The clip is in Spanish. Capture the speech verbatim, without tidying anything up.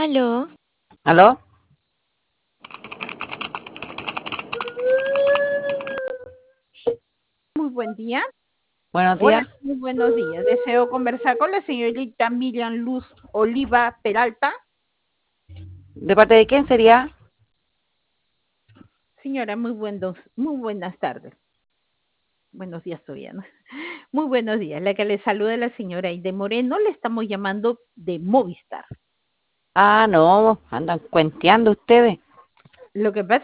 Aló, ¿Aló? Muy buen día. Buenos Hola, días. muy buenos días. Deseo conversar con la señorita Miriam Luz Oliva Peralta. ¿De parte de quién sería? Señora, muy buenos, muy buenas tardes. Buenos días todavía, ¿no? Muy buenos días. La que le saluda es la señora Aide Moreno. Le estamos llamando de Movistar. Ah, no, andan cuenteando ustedes. Lo que pasa